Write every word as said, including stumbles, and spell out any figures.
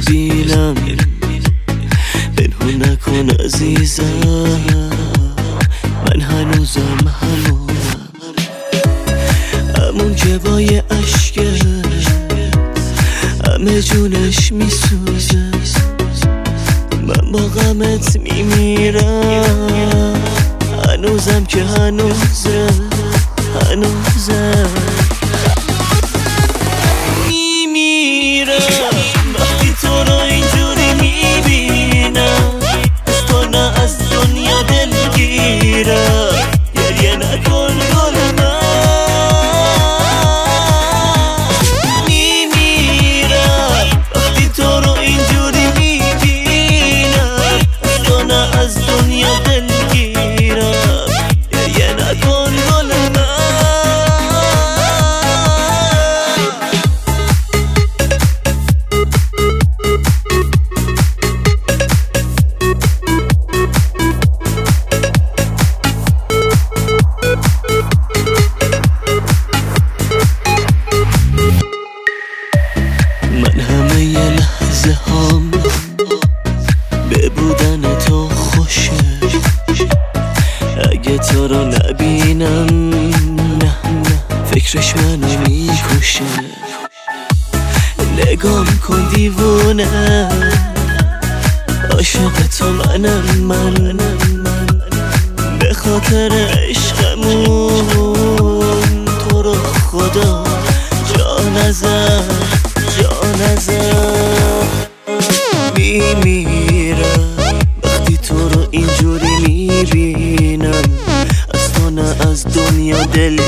میبینم، پنهون نکن عزیزم، من هنوزم همونم، همون جوای عشقت همه جونش میسوزه، من با غمت میمیرم، هنوزم که هنوزه هنوزه میمیرم وقتی تو رو اینجوری میبینم، از تو نه از دنیا دلگیرم، گریه نکن گل من، میمیرم وقتی تو رو اینجوری میبینم، از تو نه از دنیا دلگیرم، گریه نکن گل من. من همه ی لحظه هام به بودن تو خوشه، اگه تو رو نبینم نه نه فکرش منو میکشه، نگام کن دیوونه، عاشق تو منم من، به خاطر عشقمون تو رو خدا جا نزن جا نزن، میمیرم وقتی تو رو اینجوری میبینم، از تو نه از دنیا دل